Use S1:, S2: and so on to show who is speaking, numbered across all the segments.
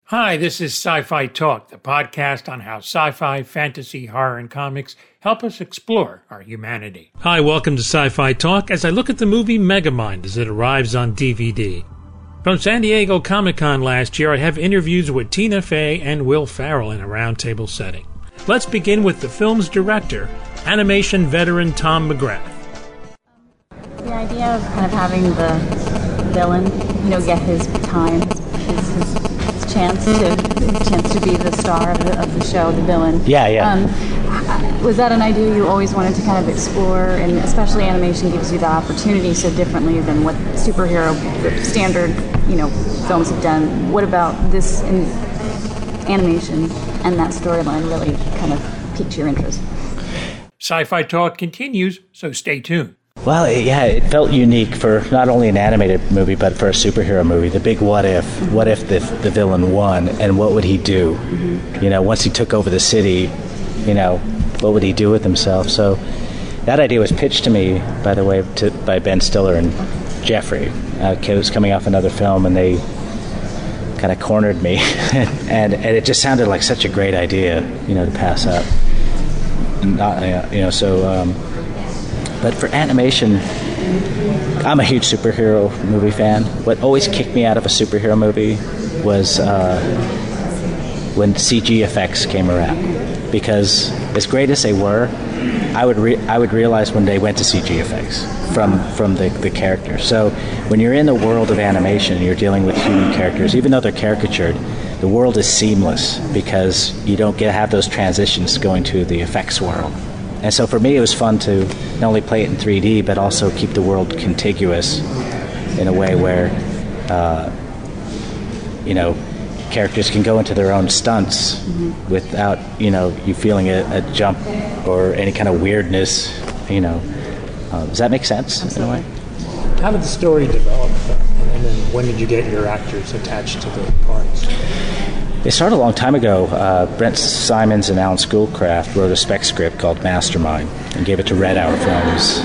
S1: Hi, this is Sci-Fi Talk, the podcast on how sci-fi, fantasy, horror, and comics help us explore our humanity. Hi, welcome to Sci-Fi Talk as I look at the movie Megamind as it arrives on DVD. From San Diego Comic-Con last year, I have interviews with Tina Fey and Will Ferrell in a roundtable setting. Let's begin with the film's director, animation veteran Tom McGrath.
S2: The idea of kind of having the villain, get his time, his chance to be the star of the show, the villain.
S3: Yeah.
S2: Was that an idea you always wanted to kind of explore? And especially animation gives you that opportunity so differently than what superhero standard, films have done. What about this in animation and that storyline really kind of piqued your interest?
S1: Sci-Fi Talk continues, so stay tuned.
S3: Well, yeah, it felt unique for not only an animated movie, but for a superhero movie. The big what if. What if the villain won, and what would he do? Mm-hmm. Once he took over the city, what would he do with himself? So that idea was pitched to me, by the way, by Ben Stiller and Jeffrey. It was coming off another film, and they kind of cornered me. and it just sounded like such a great idea, to pass up. But for animation, I'm a huge superhero movie fan. What always kicked me out of a superhero movie was when CG effects came around. Because as great as they were, I would realize when they went to CG effects from the characters. So when you're in the world of animation, you're dealing with human characters, even though they're caricatured, the world is seamless because you don't have those transitions going to the effects world. And so for me, it was fun to not only play it in 3D, but also keep the world contiguous in a way where, characters can go into their own stunts without, you feeling a jump or any kind of weirdness, Does that make sense?
S2: Absolutely.
S3: In a way?
S1: How did the story develop, and then when did you get your actors attached to the parts?
S3: It started a long time ago. Brent Simons and Alan Schoolcraft wrote a spec script called Mastermind and gave it to Red Hour Films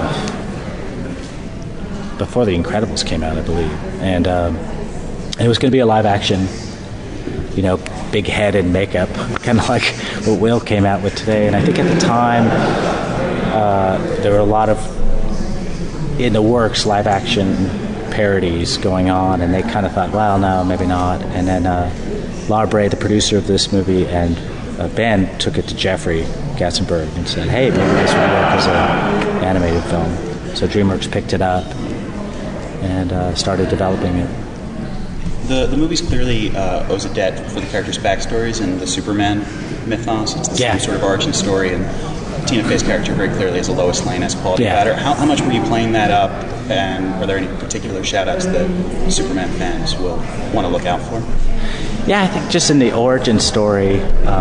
S3: before The Incredibles came out, I believe. And it was going to be a live action, big head and makeup, kind of like what Will came out with today. And I think at the time there were a lot of, in the works, live action parodies going on, and they kind of thought, well, no, maybe not. And then Laura Bray, the producer of this movie, and Ben took it to Jeffrey Katzenberg and said, hey, maybe this would work as an animated film. So DreamWorks picked it up and started developing it.
S4: The movie's clearly owes a debt for the characters' backstories and the Superman mythos. It's the same sort of origin story, and Tina Fey's character very clearly has a Lois Lane-esque quality about her. How much were you playing that up, and were there any particular shout-outs that Superman fans will want to look out for?
S3: Yeah, I think just in the origin story,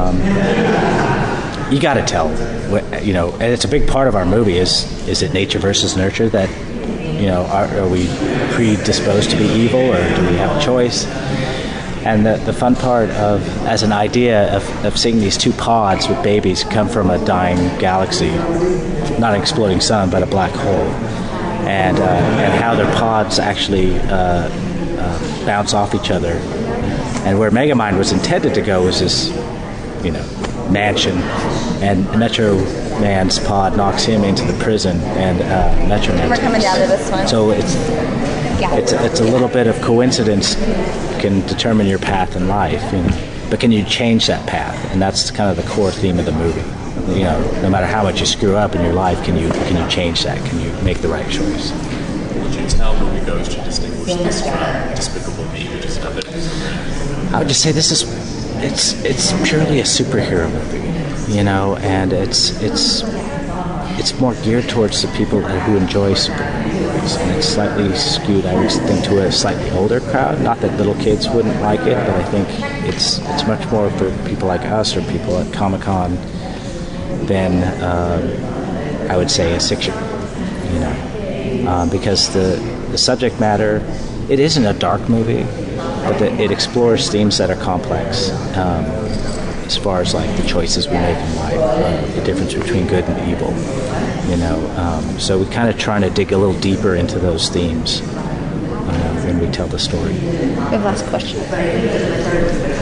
S3: you got to tell, and it's a big part of our movie. Is it nature versus nurture? That are we predisposed to be evil, or do we have a choice? And the fun part of, as an idea of seeing these two pods with babies come from a dying galaxy, not an exploding sun, but a black hole, and how their pods actually bounce off each other. And where Megamind was intended to go was this, mansion, and Metro Man's pod knocks him into the prison, and Metro Man.
S2: We're coming down to this one.
S3: So it's a little bit of coincidence can determine your path in life, but can you change that path? And that's kind of the core theme of the movie. No matter how much you screw up in your life, can you change that? Can you make the right choice?
S5: Would you tell moviegoers to distinguish this from Despicable Me, which is another?
S3: I would just say this is it's purely a superhero movie, and it's more geared towards the people who enjoy superhero movies, and it's slightly skewed, I would think, to a slightly older crowd. Not that little kids wouldn't like it, but I think it's much more for people like us or people at Comic-Con than I would say a 6-year-old, because the subject matter, it isn't a dark movie, but it explores themes that are complex, as far as like the choices we make in life, the difference between good and evil, so we kind of trying to dig a little deeper into those themes when we tell the story.
S2: We have last question.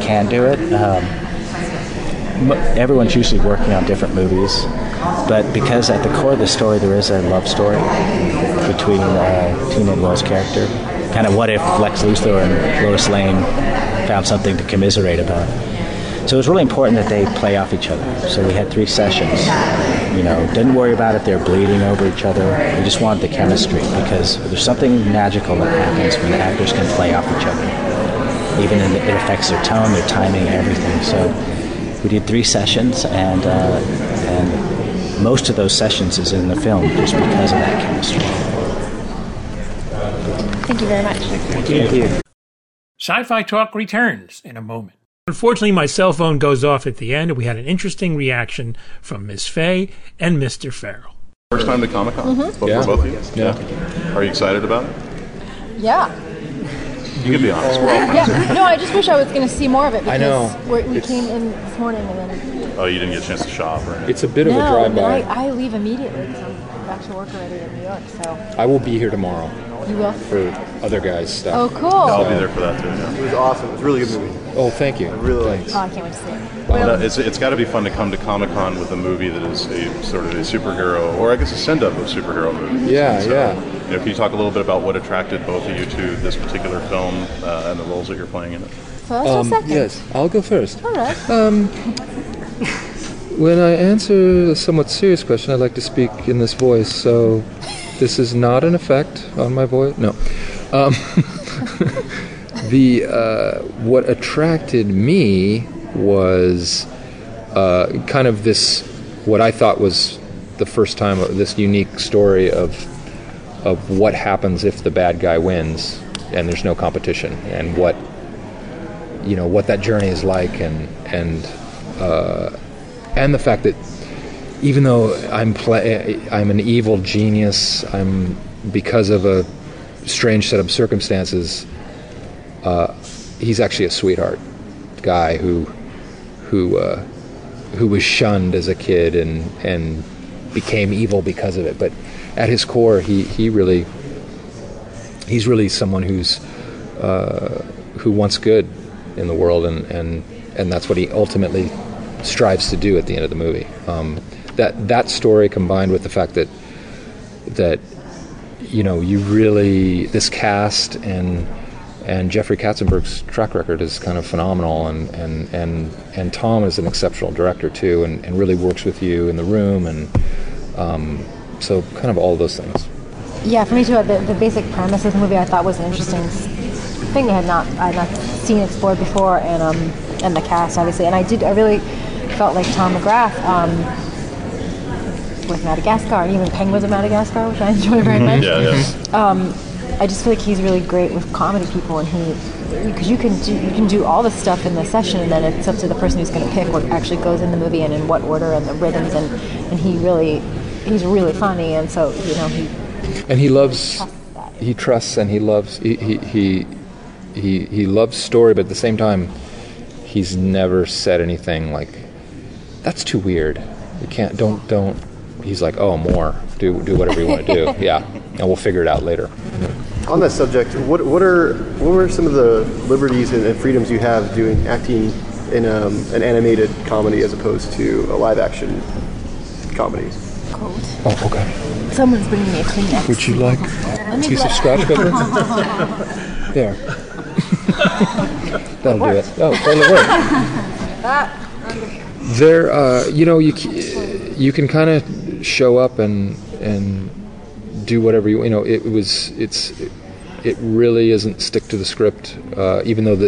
S3: can do it. Everyone's usually working on different movies, but because at the core of the story there is a love story between Tina and Will's character. Kind of what if Lex Luthor and Lois Lane found something to commiserate about. So it was really important that they play off each other. So we had 3 sessions. Didn't worry about if they're bleeding over each other. We just wanted the chemistry because there's something magical that happens when the actors can play off each other. Even it affects their tone, their timing, everything. So we did 3 sessions, and most of those sessions is in the film just because of that chemistry.
S6: Thank you very much.
S3: Thank you.
S1: Sci-Fi Talk returns in a moment. Unfortunately, my cell phone goes off at the end, and we had an interesting reaction from Miss Faye and Mr. Farrell.
S7: First time to Comic-Con?
S6: Mm-hmm.
S7: For both of you? Yeah. Are you excited about it?
S6: Yeah.
S7: You can be honest. We're all friends.
S6: Yeah. No, I just wish I was going to see more of it because
S8: I know.
S6: we came in this morning and then...
S7: Oh, you didn't get a chance to shop, right?
S8: It's a bit of a drive-by.
S6: I leave immediately because I'm back to work already in New York, so...
S8: I will be here tomorrow.
S6: You will?
S8: For other guys' stuff.
S6: Oh, cool.
S7: I'll be there for that, too, yeah.
S9: It was awesome. It was a really good movie.
S8: Oh, thank you.
S9: I really liked it.
S6: Oh, I can't wait to see it.
S7: Well, it's got to be fun to come to Comic-Con with a movie that is a sort of a superhero, or I guess a send-up of superhero movies.
S8: Yeah,
S7: so,
S8: yeah.
S7: Can you talk a little bit about what attracted both of you to this particular film and the roles that you're playing in it?
S6: First or second?
S8: Yes, I'll go first.
S6: All right.
S8: When I answer a somewhat serious question, I like to speak in this voice, so this is not an effect on my voice. No. What attracted me was kind of this, what I thought was the first time, this unique story of what happens if the bad guy wins and there's no competition, and what that journey is like, and the fact that even though I'm an evil genius, because of a strange set of circumstances, he's actually a sweetheart guy who was shunned as a kid and became evil because of it. But at his core, he's really someone who wants good in the world, and that's what he ultimately strives to do at the end of the movie. That story, combined with the fact that you really, this cast and Jeffrey Katzenberg's track record is kind of phenomenal, and Tom is an exceptional director too, and really works with you in the room, and so kind of all those things.
S6: Yeah, for me too. The basic premise of the movie I thought was an interesting thing I had not seen explored before, and the cast obviously, and I really felt like Tom McGrath with Madagascar, and even Penguins of Madagascar, which I enjoy very much.
S7: Yeah.
S6: I just feel like he's really great with comedy people, and because you can do all the stuff in the session, and then it's up to the person who's going to pick what actually goes in the movie and in what order and the rhythms, and he's really funny, and so he
S8: loves, he trusts, and he loves he loves story, but at the same time he's never said anything like that's too weird. You can't don't. He's like, oh, more. Do whatever you want to do. Yeah, and we'll figure it out later.
S9: On that subject, what were some of the liberties and freedoms you have doing acting in an animated comedy as opposed to a live action comedy?
S6: Cold.
S8: Oh, okay.
S6: Someone's bringing me a Kleenex.
S8: Would you like a piece of scratch paper? There. That'll do it. Oh, that'll work. There, you can kind of show up and do whatever you it really isn't stick to the script, even though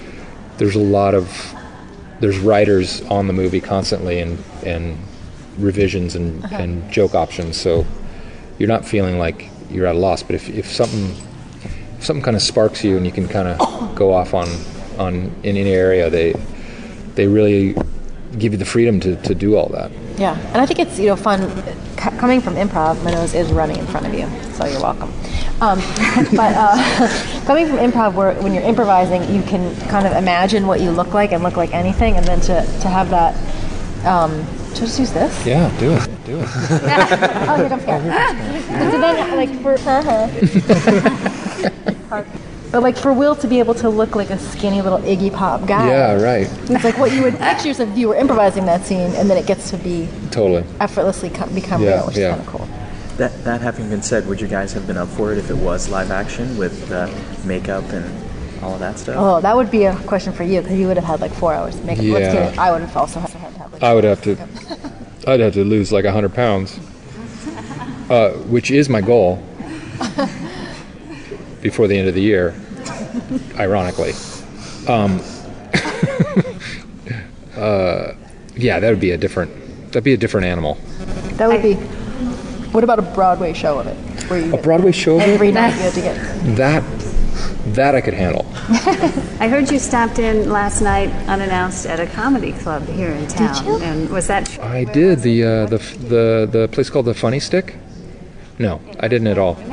S8: there's writers on the movie constantly and revisions and joke options, so you're not feeling like you're at a loss. But if something kind of sparks you and you can kind of go off on in any area, they really give you the freedom to do all that.
S6: Yeah, and I think it's fun coming from improv. My nose is running in front of you, so you're welcome. But coming from improv, where when you're improvising, you can kind of imagine what you look like and look like anything, and then to have that. Should I just use this?
S8: Yeah, do it.
S6: Oh, here comes Scott. So then, like for But like for Will to be able to look like a skinny little Iggy Pop guy.
S8: Yeah, right.
S6: It's like what you would picture yourself if you were improvising that scene, and then it gets to be
S8: Totally.
S6: effortlessly become real, which is kind of cool.
S10: That having been said, would you guys have been up for it if it was live action with makeup and all of that stuff?
S6: Oh, that would be a question for you, because you would have had like 4 hours to make it. Let's get it. I would have also had to have like
S8: I would have to. I'd have to lose like 100 pounds, which is my goal before the end of the year. Ironically, yeah, that'd be a different animal.
S6: That would be. What about a Broadway show of it? Where you
S8: A Broadway show of it?
S6: every night you had to get.
S8: That I could handle.
S11: I heard you stopped in last night unannounced at a comedy club here in town.
S6: Did you?
S11: And was that?
S8: I did the place called the Funny Stick. No, I didn't at all.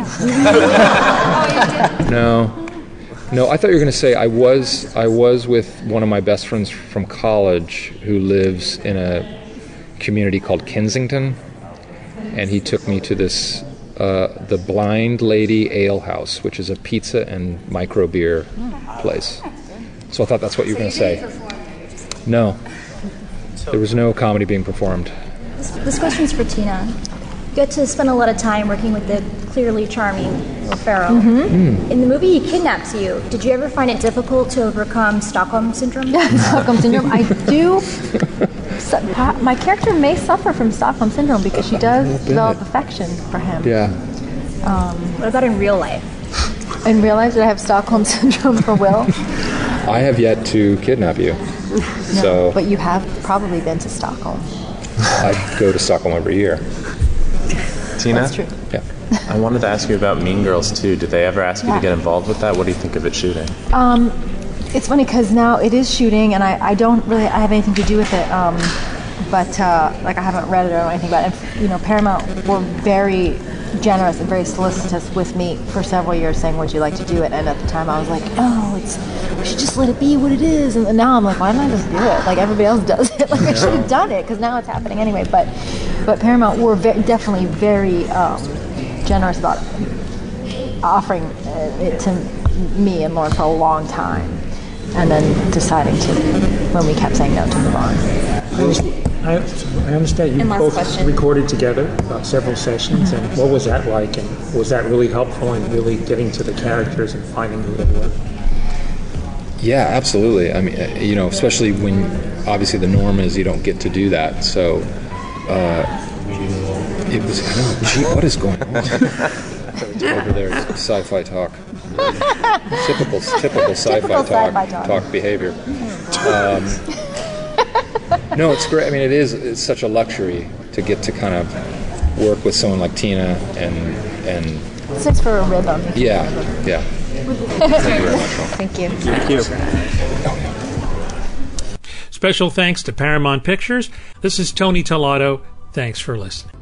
S8: No. I thought you were going to say I was with one of my best friends from college who lives in a community called Kensington, and he took me to this the Blind Lady Ale House, which is a pizza and micro beer place. So I thought that's what you were going to say. No, there was no comedy being performed.
S12: This question's for Tina. You got to spend a lot of time working with the clearly charming Will Ferrell.
S6: Mm-hmm.
S12: In the movie, he kidnaps you. Did you ever find it difficult to overcome Stockholm Syndrome?
S6: Stockholm Syndrome. I do. My character may suffer from Stockholm Syndrome because she does develop affection for him.
S8: Yeah.
S12: What about in real life?
S6: In real life, did I have Stockholm Syndrome for Will?
S8: I have yet to kidnap you.
S6: No, but you have probably been to Stockholm.
S8: I go to Stockholm every year.
S10: Tina?
S6: That's true.
S8: Yeah.
S10: I wanted to ask you about Mean Girls too. Did they ever ask you to get involved with that? What do you think of it shooting?
S6: It's funny because now it is shooting, and I don't really have anything to do with it. But like I haven't read it or anything about it. And, Paramount were very generous and very solicitous with me for several years, saying, "Would you like to do it?" And at the time, I was like, "Oh, we should just let it be what it is." And now I'm like, "Why didn't I just do it? Like everybody else does it. Like I should have done it because now it's happening anyway." But Paramount were definitely very generous about offering it to me and Lauren for a long time, and then deciding to, when we kept saying no, to move on.
S1: I understand you both recorded together several sessions, and what was that like, and was that really helpful in really getting to the characters and finding who they were?
S8: Yeah, absolutely. I mean, especially when obviously the norm is you don't get to do that. So it was, I don't know, gee, what is going on? Over there, sci-fi talk. Typical sci-fi talk behavior. No, it's great. I mean, it's such a luxury to get to kind of work with someone like Tina and
S6: It's nice for a rhythm.
S8: Yeah.
S6: Thank you.
S10: Thank you.
S1: Special thanks to Paramount Pictures. This is Tony Tellado. Thanks for listening.